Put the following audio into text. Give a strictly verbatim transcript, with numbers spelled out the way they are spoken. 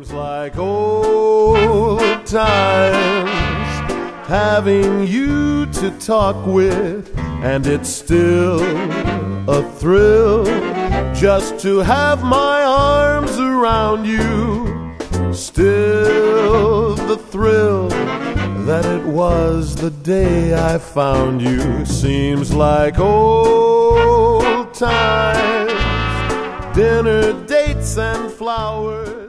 Seems like old times, having you to talk with, and it's still a thrill just to have my arms around you. Still the thrill that it was the day I found you. Seems like old times, dinner dates and flowers.